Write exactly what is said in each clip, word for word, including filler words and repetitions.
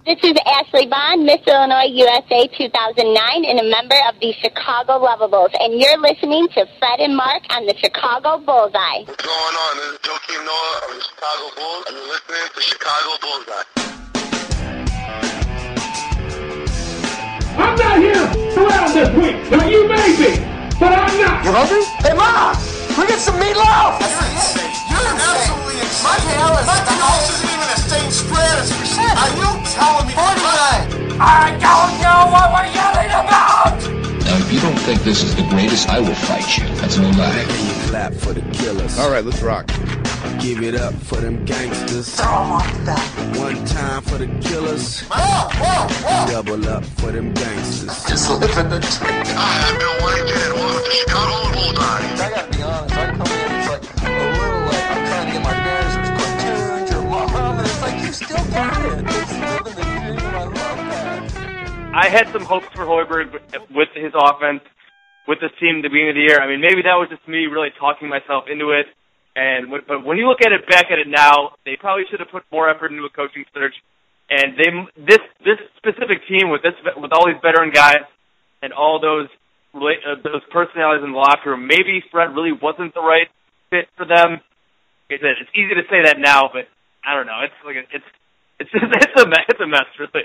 This is Ashley Bond, Miss Illinois U S A two thousand nine, and a member of the Chicago Lovables. And you're listening to Fred and Mark on the Chicago Bullseye. What's going on? This is Joakim Noah of the Chicago Bulls, and you're listening to Chicago Bullseye. I'm not here around this week. Now, you may be, but I'm not. You hungry? Hey, Mom! We get some meatloaf! You're insane. You're absolutely insane. My house, my house isn't even the same spread as you said. Are you telling me? forty-nine. I don't know what we're yelling about! Now, if you don't think this is the greatest, I will fight you. That's no lie. Can you clap for the killers? All right, let's rock. Give it up for them gangsters. Throw them off the back. One time for the killers. Whoa, whoa, whoa. Double up for them gangsters. Just live in the dream. Hi, I'm Bill Whitehead. Welcome to Chicago Bullseye. I gotta be honest, I come in, it's like a little like I'm trying to get my bearings. There's cartoons, your mom, and it's like you still got it. It's living the dream, and I love that. I had some hopes for Hoiberg with his offense, with this team at the beginning of the year. I mean, maybe that was just me really talking myself into it. And but when you look at it back at it now, they probably should have put more effort into a coaching search. And they this this specific team with this with all these veteran guys and all those uh, those personalities in the locker room, maybe Fred really wasn't the right fit for them. Like I said, it's easy to say that now, but I don't know. It's like a, it's it's just, it's a mess, it's a mess, really.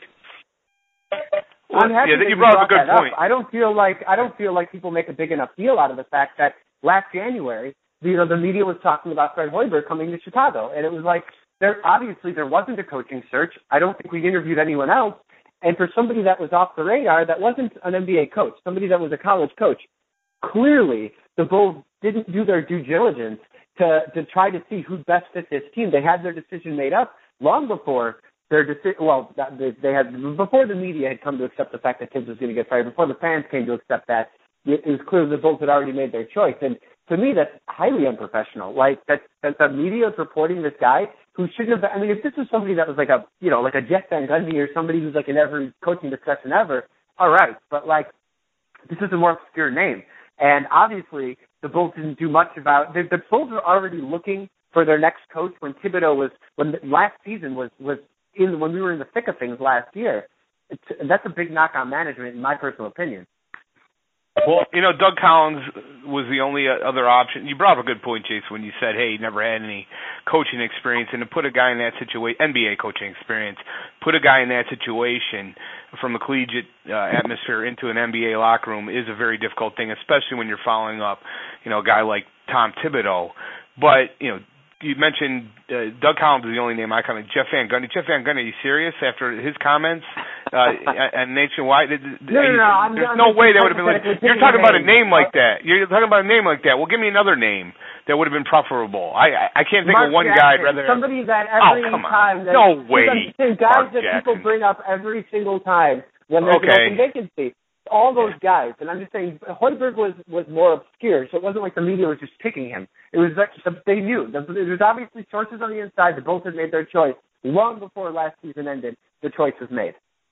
I'm happy yeah, that you brought up a good point. Up. I don't feel like I don't feel like people make a big enough deal out of the fact that last January, you know, the media was talking about Fred Hoiberg coming to Chicago, and it was like there obviously there wasn't a coaching search. I don't think we interviewed anyone else, and for somebody that was off the radar, that wasn't an N B A coach, somebody that was a college coach. Clearly, the Bulls didn't do their due diligence to to try to see who best fit this team. They had their decision made up long before their decision. Well, they, they had before the media had come to accept the fact that Tibbs was going to get fired. Before the fans came to accept that, it, it was clear the Bulls had already made their choice. And to me, that's highly unprofessional. Like that, that the media is reporting this guy who shouldn't have. I mean, if this was somebody that was like a, you know, like a Jeff Van Gundy or somebody who's like in every coaching discussion ever, all right. But like, this is a more obscure name, and obviously the Bulls didn't do much about. The, the Bulls were already looking for their next coach when Thibodeau was when the, last season was was in when we were in the thick of things last year. It's, that's a big knock on management, in my personal opinion. Well, you know, Doug Collins was the only other option. You brought up a good point, Jason, when you said, hey, he never had any coaching experience, and to put a guy in that situation, N B A coaching experience, put a guy in that situation from a collegiate uh, atmosphere into an N B A locker room is a very difficult thing, especially when you're following up, you know, a guy like Tom Thibodeau. But, you know, you mentioned uh, Doug Collins is the only name I come in. Jeff Van Gundy. Jeff Van Gundy, are you serious after his comments uh, and Nationwide? No, no, no. I'm, There's I'm no way that would have been like, you're talking about a name name. like that. You're talking about a name like that. Well, give me another name that would have been preferable. I I, I can't think Mark of one Jackson, guy I'd rather. Somebody that every oh, come on. time. That, No way. Guys Mark that Jackson. people bring up every single time when there's Okay. an open vacancy. All those guys, and I'm just saying, Hoiberg was, was more obscure, so it wasn't like the media was just picking him. It was like they knew. There's obviously sources on the inside. The Bulls had made their choice long before last season ended. The choice was made.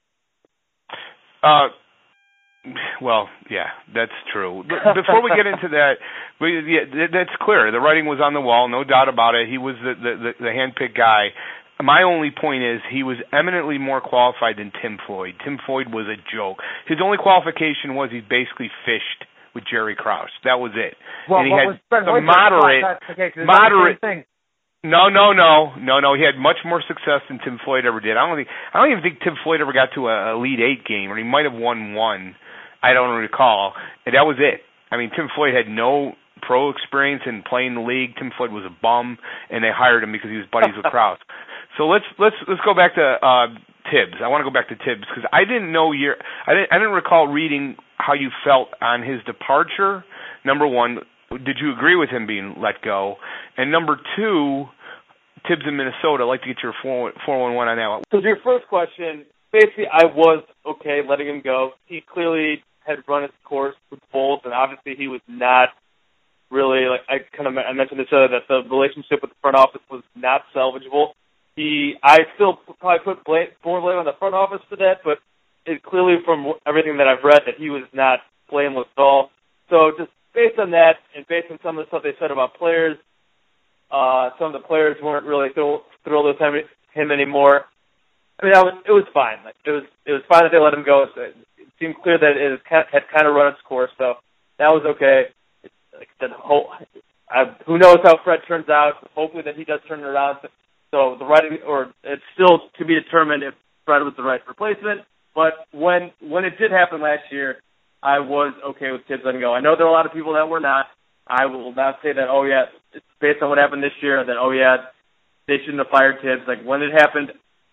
Uh, well, yeah, that's true. Before we get into that, we, yeah, that's clear. The writing was on the wall, no doubt about it. He was the the, the, the handpicked guy. My only point is he was eminently more qualified than Tim Floyd. Tim Floyd was a joke. His only qualification was he basically fished with Jerry Krause. That was it. Well, and he what had was Fred some Hoiberg's moderate, classification? Is that moderate. the same thing? No, no, no, no, no. He had much more success than Tim Floyd ever did. I don't think. I don't even think Tim Floyd ever got to a Elite Eight game, or he might have won one. I don't recall. And that was it. I mean, Tim Floyd had no pro experience in playing the league. Tim Floyd was a bum, and they hired him because he was buddies with Krause. So let's let's let's go back to uh, Tibbs. I want to go back to Tibbs because I didn't know your I didn't I didn't recall reading how you felt on his departure. Number one, did you agree with him being let go? And number two, Tibbs in Minnesota. I'd like to get your four one one on that one. So to your first question, basically I was okay letting him go. He clearly had run his course with Bulls, and obviously he was not really, like I kind of I mentioned this earlier, that the relationship with the front office was not salvageable. He, I still probably put blame, more blame on the front office for that, but it clearly from everything that I've read that he was not blameless at all. So just based on that and based on some of the stuff they said about players, uh, some of the players weren't really thrilled with him, him anymore. I mean, that was it was fine. Like, it was it was fine that they let him go. It seemed clear that it had, had kind of run its course, so that was okay. It's, like I said, whole, I, who knows how Fred turns out? Hopefully that he does turn it around. So the right, or it's still to be determined if Fred was the right replacement. But when when it did happen last year, I was okay with Tibbs letting go. I know there are a lot of people that were not. I will not say that, oh yeah, it's based on what happened this year, that, oh yeah, they shouldn't have fired Tibbs. Like, when it happened,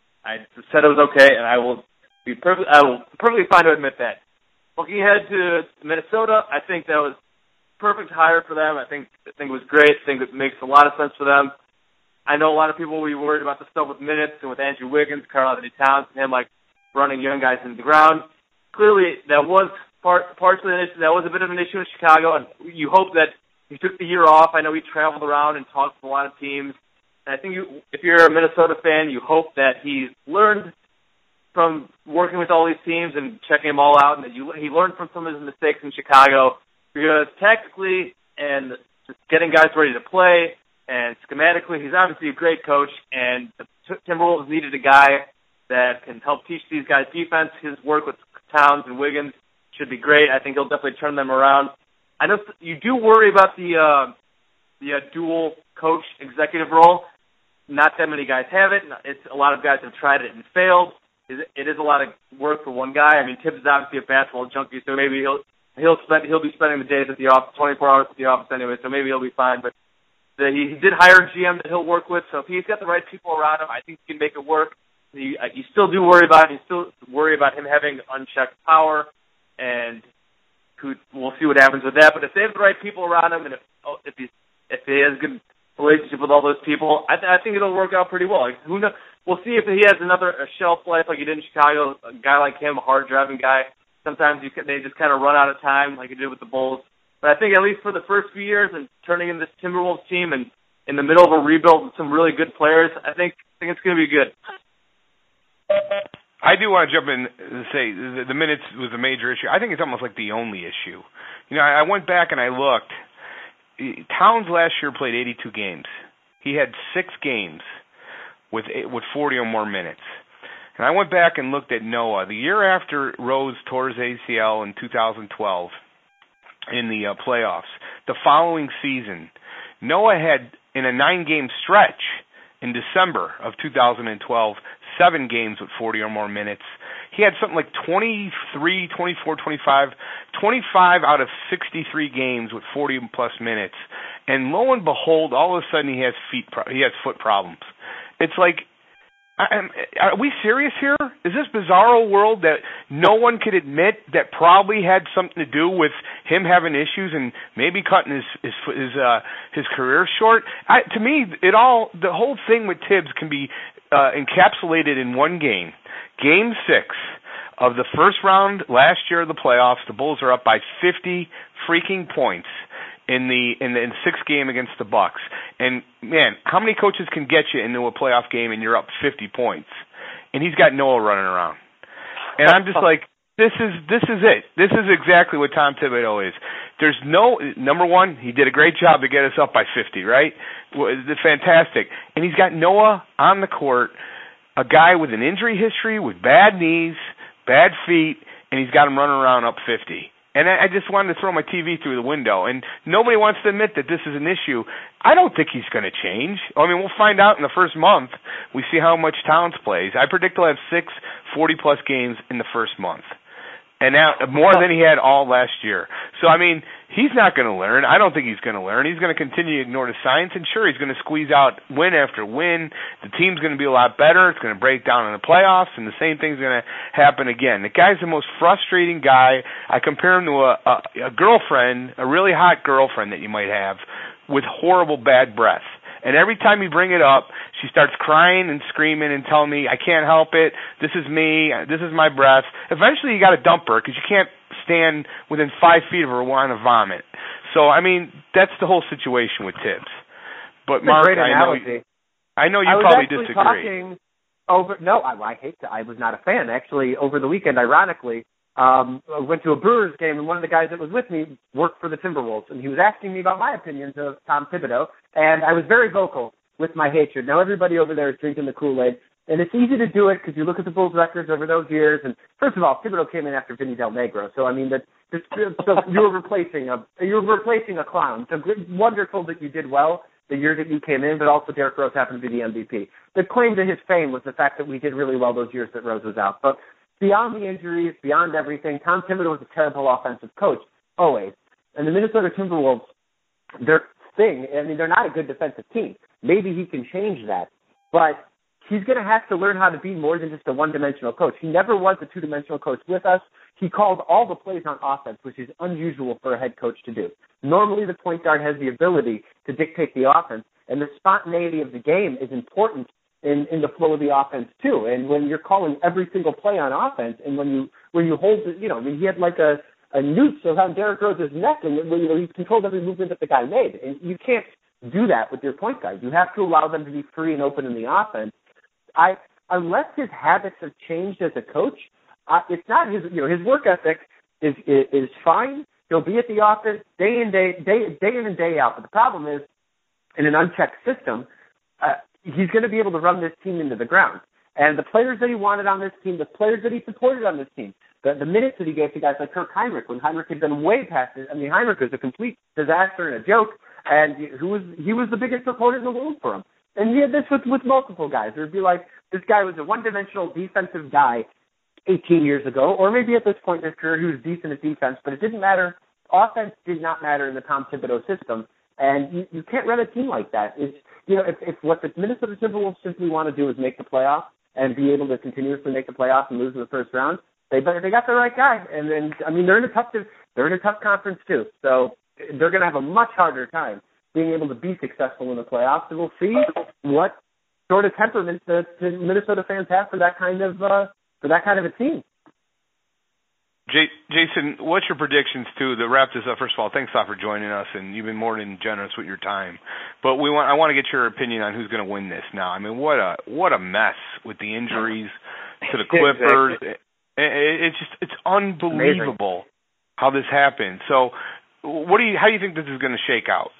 I said it was okay, and I will be perfect. I will perfectly fine to admit that. Looking ahead to Minnesota, I think that was perfect hire for them. I think I think it was great. I think it makes a lot of sense for them. I know a lot of people will be worried about the stuff with minutes and with Andrew Wiggins, Karl-Anthony Towns, and him like running young guys into the ground. Clearly, that was part partially an issue. That was a bit of an issue in Chicago, and you hope that he took the year off. I know he traveled around and talked with a lot of teams. And I think you, if you're a Minnesota fan, you hope that he's learned from working with all these teams and checking them all out, and that you, he learned from some of his mistakes in Chicago. Because tactically and just getting guys ready to play and schematically, he's obviously a great coach, and the Timberwolves needed a guy that can help teach these guys defense. His work with Towns and Wiggins should be great. I think he'll definitely turn them around. I know you do worry about the uh, the uh, dual coach executive role. Not that many guys have it. It's a lot of guys have tried it and failed. It is a lot of work for one guy. I mean, Tibbs is obviously a basketball junkie, so maybe he'll he'll spend he'll be spending the days at the office, twenty-four hours at the office anyway. So maybe he'll be fine. But the, he, he did hire a G M that he'll work with. So if he's got the right people around him, I think he can make it work. You, you still do worry about him. You still worry about him having unchecked power, and who, we'll see what happens with that. But if they have the right people around him, and if oh, if he if he has a good relationship with all those people, I, th- I think it'll work out pretty well. Like, who knows? We'll see if he has another a shelf life like he did in Chicago. A guy like him, a hard driving guy. Sometimes you can, they just kind of run out of time, like he did with the Bulls. But I think at least for the first few years and turning in this Timberwolves team and in the middle of a rebuild with some really good players, I think I think it's going to be good. I do want to jump in and say the, the minutes was a major issue. I think it's almost like the only issue. You know, I, I went back and I looked. Towns last year played eighty-two games. He had six games with with forty or more minutes. And I went back and looked at Noah. The year after Rose tore his A C L in two thousand twelve in the uh, playoffs, the following season, Noah had, in a nine-game stretch in December of two thousand twelve, seven games with forty or more minutes. He had something like twenty-three, twenty-four, twenty-five, twenty-five out of sixty-three games with forty-plus minutes. And lo and behold, all of a sudden he has feet, pro- he has foot problems. It's like, are we serious here? Is this bizarro world that no one could admit that probably had something to do with him having issues and maybe cutting his his his, uh, his career short? I, to me, it all the whole thing with Tibbs can be uh, encapsulated in one game. Game six of the first round last year of the playoffs. The Bulls are up by fifty freaking points in the in the in sixth game against the Bucks. And man, how many coaches can get you into a playoff game and you're up fifty points? And he's got Noah running around. And I'm just like, this is this is it. This is exactly what Tom Thibodeau is. There's no number one, he did a great job to get us up by fifty, right? It's fantastic. And he's got Noah on the court, a guy with an injury history, with bad knees, bad feet, and he's got him running around up fifty. And I just wanted to throw my T V through the window. And nobody wants to admit that this is an issue. I don't think he's going to change. I mean, we'll find out in the first month. We see how much Towns plays. I predict he'll have six forty-plus games in the first month. And now more than he had all last year. So, I mean, he's not going to learn. I don't think he's going to learn. He's going to continue to ignore the science. And, sure, he's going to squeeze out win after win. The team's going to be a lot better. It's going to break down in the playoffs, and the same thing's going to happen again. The guy's the most frustrating guy. I compare him to a, a, a girlfriend, a really hot girlfriend that you might have, with horrible bad breath. And every time you bring it up, she starts crying and screaming and telling me, I can't help it, this is me, this is my breath. Eventually you got to dump her because you can't stand within five feet of her wanting to vomit. So, I mean, that's the whole situation with Tibbs. But, that's Mark, a great I know, analogy. I know you I was probably actually disagree. Talking over, no, I, I hate to, I was not a fan. Actually, over the weekend, ironically, Um, I went to a Brewers game, and one of the guys that was with me worked for the Timberwolves, and he was asking me about my opinions of Tom Thibodeau, and I was very vocal with my hatred. Now, everybody over there is drinking the Kool-Aid, And it's easy to do it because you look at the Bulls' records over those years. And first of all, Thibodeau came in after Vinny Del Negro, so I mean that. So you were replacing a you were replacing a clown. So wonderful that you did well the year that you came in, but also Derrick Rose happened to be the M V P. The claim to his fame was the fact that we did really well those years that Rose was out. But beyond the injuries, beyond everything, Tom Thibodeau was a terrible offensive coach always. And the Minnesota Timberwolves, their thing, I mean, they're not a good defensive team. Maybe he can change that, but he's going to have to learn how to be more than just a one-dimensional coach. He never was a two-dimensional coach with us. He called all the plays on offense, which is unusual for a head coach to do. Normally, the point guard has the ability to dictate the offense, and the spontaneity of the game is important in, in the flow of the offense too. And when you're calling every single play on offense, and when you when you hold, you know, I mean, he had like a a noose around Derrick Rose's neck, and you know, he controlled every movement that the guy made. And you can't do that with your point guard. You have to allow them to be free and open in the offense. I unless his habits have changed as a coach, uh, it's not his. You know, his work ethic is, is is fine. He'll be at the office day in day day day in and day out. But the problem is, in an unchecked system, uh, he's going to be able to run this team into the ground. And the players that he wanted on this team, the players that he supported on this team, the, the minutes that he gave to guys like Kirk Hinrich, when Hinrich had been way past it. I mean, Hinrich was a complete disaster and a joke, and who was he was the biggest opponent in the world for him. And he had this with, with multiple guys. It would be like, this guy was a one-dimensional defensive guy eighteen years ago, or maybe at this point in his career he was decent at defense, but it didn't matter. Offense did not matter in the Tom Thibodeau system, and you, you can't run a team like that. It's, you know, if, if what the Minnesota Timberwolves simply want to do is make the playoffs and be able to continuously make the playoffs and lose in the first round, they better, they got the right guy. And then, I mean, they're in a tough, they're in a tough conference too, so they're going to have a much harder time being able to be successful in the playoffs, and we'll see what sort of temperament the, the Minnesota fans have for that kind of uh, for that kind of a team. J- Jason, what's your predictions too? To wrap this up, first of all, thanks a lot for joining us, and you've been more than generous with your time. But we want I want to get your opinion on who's going to win this now. I mean, what a what a mess with the injuries to the Clippers. Exactly. It, it, it's just it's unbelievable Amazing. How this happened. So, what do you how do you think this is going to shake out?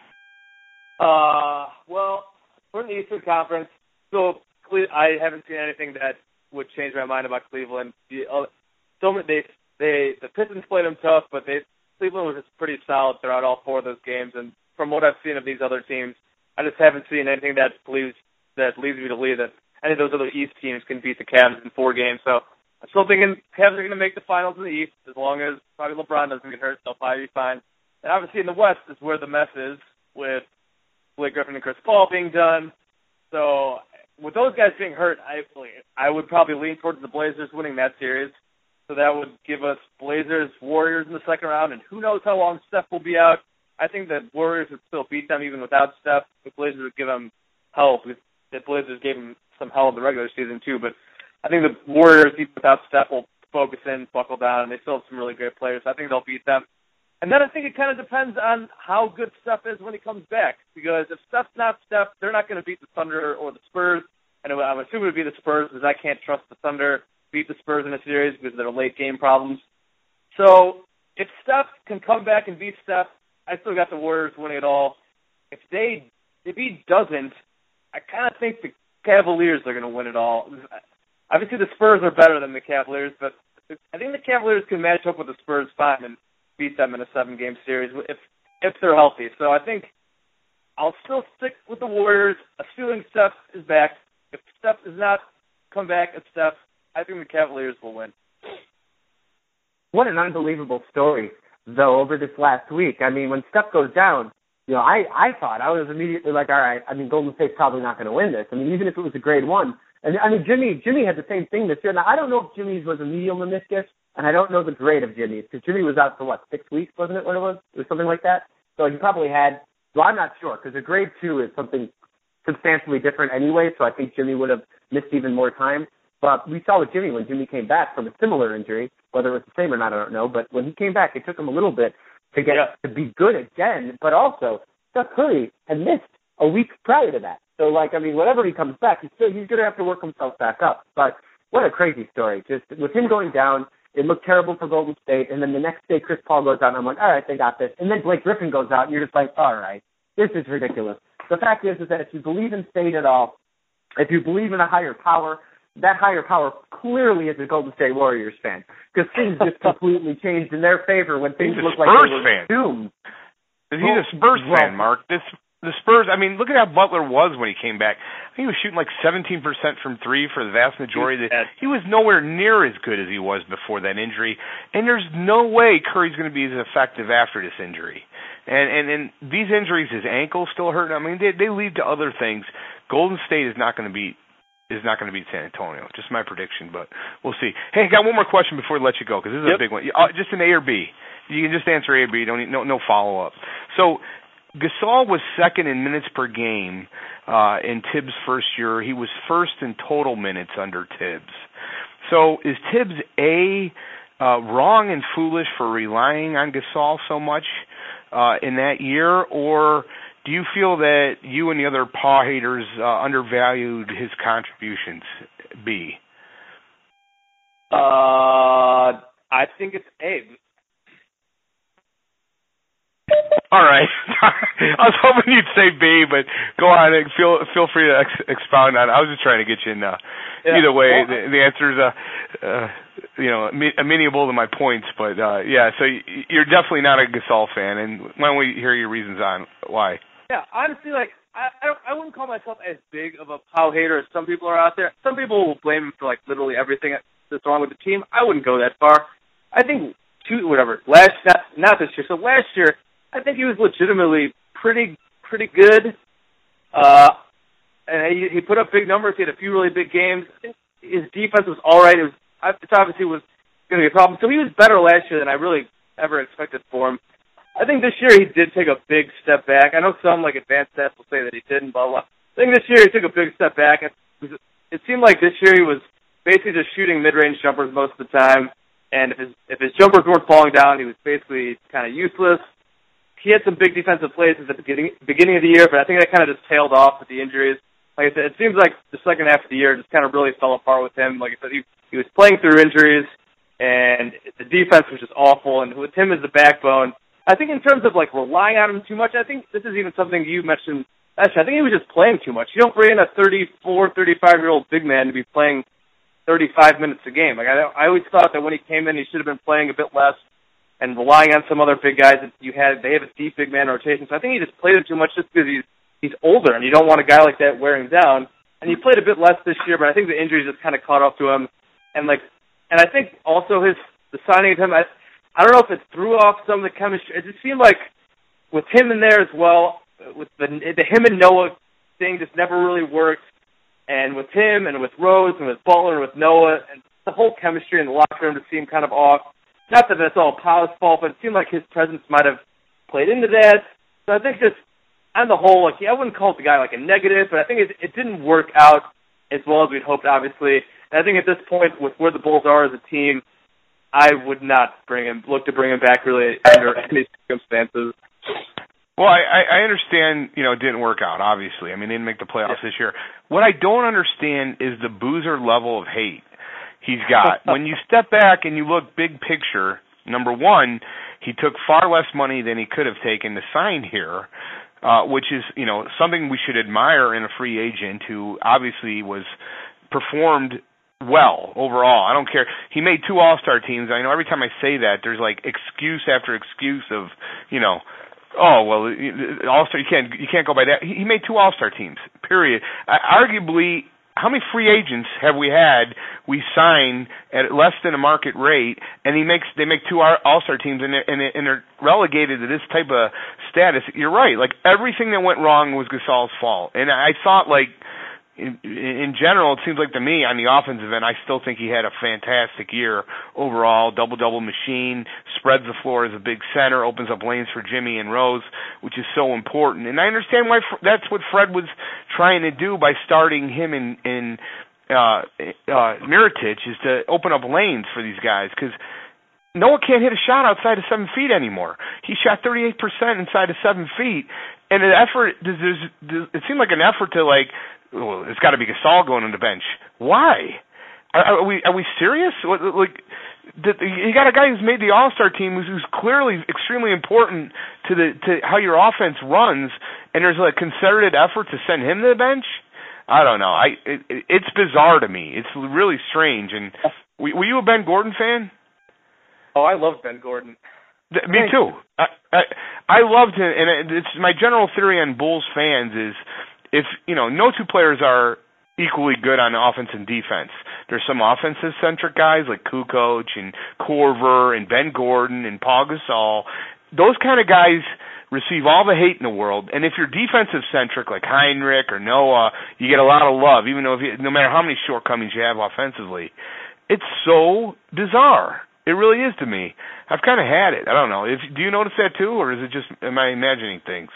Uh, well, for the Eastern Conference, so I haven't seen anything that would change my mind about Cleveland. The, uh, so they, they, the Pistons played them tough, but they, Cleveland was just pretty solid throughout all four of those games. And from what I've seen of these other teams, I just haven't seen anything that believes that leads me to believe that any of those other East teams can beat the Cavs in four games. So I'm still thinking Cavs are going to make the finals in the East as long as probably LeBron doesn't get hurt. They'll probably be fine. And obviously in the West is where the mess is with Blake Griffin and Chris Paul being done. So with those guys being hurt, I I would probably lean towards the Blazers winning that series. So that would give us Blazers, Warriors in the second round, and who knows how long Steph will be out. I think that Warriors would still beat them even without Steph. The Blazers would give them help. The Blazers gave them some help in the regular season too, but I think the Warriors, even without Steph, will focus in, buckle down, and they still have some really great players. I think they'll beat them. And then I think it kind of depends on how good Steph is when he comes back. Because if Steph's not Steph, they're not going to beat the Thunder or the Spurs. And I'm assuming it would be the Spurs because I can't trust the Thunder beat the Spurs in a series because of their late game problems. So if Steph can come back and beat Steph, I still got the Warriors winning it all. If they, if he doesn't, I kind of think the Cavaliers are going to win it all. Obviously the Spurs are better than the Cavaliers, but I think the Cavaliers can match up with the Spurs fine and beat them in a seven-game series if if they're healthy. So I think I'll still stick with the Warriors, assuming Steph is back. If Steph does not come back at Steph, I think the Cavaliers will win. What an unbelievable story, though, over this last week. I mean, when Steph goes down, you know, I, I thought, I was immediately like, all right, I mean, Golden State's probably not going to win this. I mean, even if it was a grade one. And I mean, Jimmy Jimmy had the same thing this year. Now, I don't know if Jimmy's was a medial meniscus, and I don't know the grade of Jimmy's, because Jimmy was out for, what, six weeks, wasn't it, what it was? It was something like that. So he probably had, well, I'm not sure, because a grade two is something substantially different anyway, so I think Jimmy would have missed even more time. But we saw with Jimmy when Jimmy came back from a similar injury, whether it was the same or not, I don't know, but when he came back, it took him a little bit to get yeah. to be good again, but also Steph Curry had missed a week prior to that. So, like, I mean, whenever he comes back, he's still he's going to have to work himself back up. But what a crazy story. Just with him going down, it looked terrible for Golden State, and then the next day Chris Paul goes out, and I'm like, all right, they got this. And then Blake Griffin goes out, and you're just like, all right, this is ridiculous. The fact is, is that if you believe in State at all, if you believe in a higher power, that higher power clearly is a Golden State Warriors fan, because things just completely changed in their favor when things looked like they were fan. doomed. He's a Spurs well, fan, Mark. This the Spurs. I mean, look at how Butler was when he came back. I think he was shooting like seventeen percent from three for the vast majority. Of the, he was nowhere near as good as he was before that injury, and there's no way Curry's going to be as effective after this injury. And and and these injuries, his ankle still hurt. I mean, they they lead to other things. Golden State is not going to beat is not going to beat San Antonio. Just my prediction, but we'll see. Hey, I got one more question before we let you go, because this is yep. a big one. Uh, just an A or B. You can just answer A or B. Don't need, no no follow up. So Gasol was second in minutes per game uh, in Tibbs' first year. He was first in total minutes under Tibbs. So is Tibbs A uh, wrong and foolish for relying on Gasol so much uh, in that year, or do you feel that you and the other paw haters uh, undervalued his contributions? B. Uh, I think it's A. All right. I was hoping you'd say B, but go on and feel feel free to ex- expound on it. I was just trying to get you in. Uh, yeah. Either way, well, the, the answer is, uh, uh, you know, amenable to my points. But uh, yeah, so you're definitely not a Gasol fan, and why don't we hear your reasons on why? Yeah, honestly, like I I, don't, I wouldn't call myself as big of a Pau hater as some people are out there. Some people will blame him for like literally everything that's wrong with the team. I wouldn't go that far. I think two whatever last not not this year. So last year, I think he was legitimately pretty pretty good. Uh, and he, he put up big numbers. He had a few really big games. His defense was all right. It was it obviously was going to be a problem. So he was better last year than I really ever expected for him. I think this year he did take a big step back. I know some like advanced stats will say that he didn't, blah blah. I think this year he took a big step back. It, was, it seemed like this year he was basically just shooting mid-range jumpers most of the time. And if his if his jumpers weren't falling down, he was basically kind of useless. He had some big defensive plays at the beginning beginning of the year, but I think that kind of just tailed off with the injuries. Like I said, it seems like the second half of the year just kind of really fell apart with him. Like I said, he, he was playing through injuries, and the defense was just awful. And with him as the backbone, I think in terms of like relying on him too much, I think this is even something you mentioned. Actually, I think he was just playing too much. You don't bring in a thirty-four, thirty-five-year-old big man to be playing thirty-five minutes a game. Like I, I always thought that when he came in, he should have been playing a bit less and relying on some other big guys that you had. They have a deep big man rotation, so I think he just played him too much just because he's he's older, and you don't want a guy like that wearing down. And he played a bit less this year, but I think the injuries just kind of caught up to him. And like, and I think also his the signing of him, I I don't know if it threw off some of the chemistry. It just seemed like with him in there as well, with the the him and Noah thing just never really worked. And with him and with Rose and with Butler and with Noah, and the whole chemistry in the locker room just seemed kind of off. Not that that's all Pau's fault, but it seemed like his presence might have played into that. So I think just on the whole, like I wouldn't call the guy like a negative, but I think it, it didn't work out as well as we'd hoped, obviously. And I think at this point, with where the Bulls are as a team, I would not bring him, look to bring him back really under any circumstances. Well, I, I understand, you know, it didn't work out, obviously. I mean, they didn't make the playoffs yeah. this year. What I don't understand is the Boozer level of hate he's got. When you step back and you look big picture, number one, he took far less money than he could have taken to sign here, uh, which is, you know, something we should admire in a free agent who obviously was performed well overall. I don't care. He made two All-Star teams. I know every time I say that, there's like excuse after excuse of, you know, oh well, All-Star. You can't you can't go by that. He made two All-Star teams. Period. Uh, arguably. How many free agents have we had we sign at less than a market rate, and he makes they make two All-Star teams, and they're, and they're, and they're relegated to this type of status? You're right. Like, everything that went wrong was Gasol's fault. And I thought, like, in, in general, it seems like to me on the offensive end, I still think he had a fantastic year overall. Double-double machine, spreads the floor as a big center, opens up lanes for Jimmy and Rose, which is so important. And I understand why that's what Fred was trying to do by starting him in, in uh, uh, Mirotic, is to open up lanes for these guys, because Noah can't hit a shot outside of seven feet anymore. He shot thirty-eight percent inside of seven feet, and an effort, there's, there's, it seemed like an effort to, like, well, it's got to be Gasol going on the bench. Why? Are, are we are we serious? Like, you got a guy who's made the All-Star team, who's, who's clearly extremely important to the to how your offense runs, and there's a concerted effort to send him to the bench. I don't know. I it, it's bizarre to me. It's really strange. And were you a Ben Gordon fan? Oh, I love Ben Gordon. Me too. I, I I loved him, and it's my general theory on Bulls fans is if you know no two players are equally good on offense and defense. There's some offensive centric guys like Kukoc and Korver and Ben Gordon and Paul Gasol. Those kind of guys receive all the hate in the world, and if you're defensive centric like Heinrich or Noah, you get a lot of love, even though if you, no matter how many shortcomings you have offensively. It's so bizarre. It really is to me. I've kind of had it. I don't know. If do you notice that too, or is it just am I imagining things?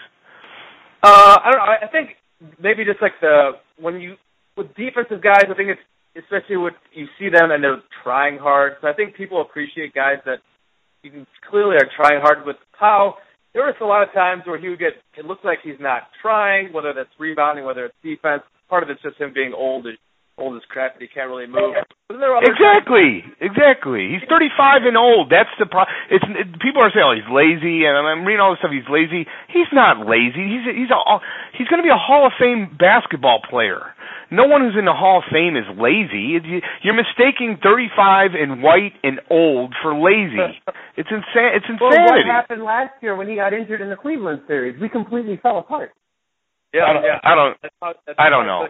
Uh, I don't know. I think maybe just like the when you with defensive guys, I think it's especially when you see them and they're trying hard. So I think people appreciate guys that you can clearly are trying hard. With Powell, there was a lot of times where he would get. It looks like he's not trying, whether that's rebounding, whether it's defense. Part of it's just him being old. Old as crap, and he can't really move. Exactly, times? exactly. He's thirty-five and old. That's the problem. It's it, people are saying, "Oh, he's lazy," and I'm reading all this stuff. He's lazy. He's not lazy. He's a, he's a he's going to be a Hall of Fame basketball player. No one who's in the Hall of Fame is lazy. You're mistaking thirty-five and white and old for lazy. It's insane. It's insanity. Well, what happened last year when he got injured in the Cleveland series? We completely fell apart. Yeah, I don't. Yeah. I don't, that's how, that's I don't know.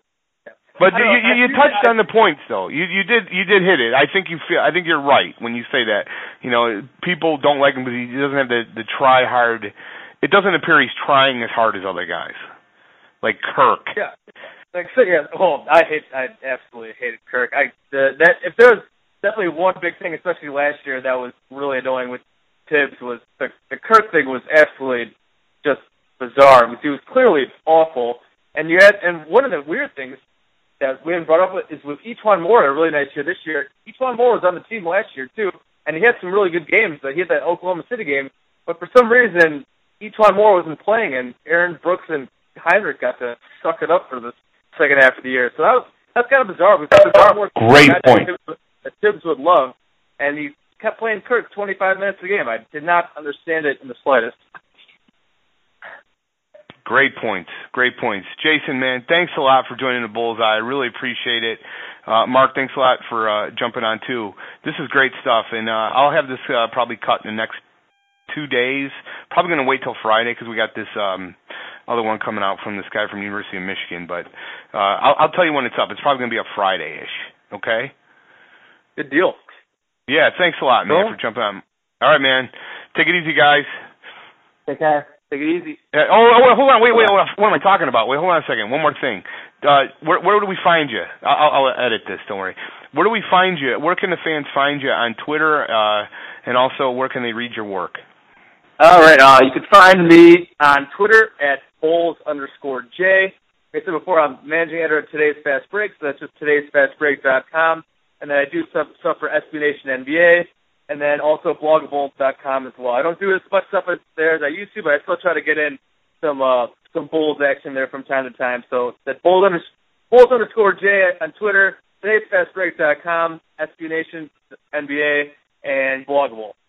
But you, you, you touched on the points, though. You you did you did hit it. I think you feel. I think you're right when you say that. You know, people don't like him because he doesn't have the the try hard. It doesn't appear he's trying as hard as other guys, like Kirk. Yeah, like so. Yeah. Well, I hate. I absolutely hated Kirk. I the, that if there was definitely one big thing, especially last year, that was really annoying with Tibbs was the the Kirk thing was absolutely just bizarre. He was clearly awful, and you had and one of the weird things that we haven't brought up with, is with E'Twaun Moore, a really nice year this year. E'Twaun Moore was on the team last year, too, and he had some really good games. He had that Oklahoma City game, but for some reason, E'Twaun Moore wasn't playing, and Aaron Brooks and Heinrich got to suck it up for the second half of the year. So that was, that's kind of bizarre. Because more Great point. That Tibbs would love, and he kept playing Kirk twenty-five minutes a game. I did not understand it in the slightest. Great points. Great points. Jason, man, thanks a lot for joining the Bullseye. I really appreciate it. Uh, Mark, thanks a lot for uh, jumping on, too. This is great stuff, and uh, I'll have this uh, probably cut in the next two days. Probably going to wait till Friday because we got this um, other one coming out from this guy from University of Michigan, but uh, I'll, I'll tell you when it's up. It's probably going to be a Friday-ish, okay? Good deal. Yeah, thanks a lot, man, cool. for jumping on. All right, man. Take it easy, guys. Take care. Take it easy. Uh, oh, oh, hold on. Wait, wait. What am I talking about? Wait, hold on a second. One more thing. Uh, where, where do we find you? I'll, I'll edit this. Don't worry. Where do we find you? Where can the fans find you on Twitter? Uh, and also, where can they read your work? All right. Uh, you can find me on Twitter at Bulls underscore J. Like I said before, I'm managing editor of Today's Fast Break, so that's just todays fast break dot com. And then I do stuff, stuff for S B Nation N B A. And then also blogabulls dot com as well. I don't do as much stuff as there as I used to, but I still try to get in some uh, some Bulls action there from time to time. So that's Bulls, under, Bulls underscore J on Twitter, todays fast break dot com, S B Nation N B A, and Blogable.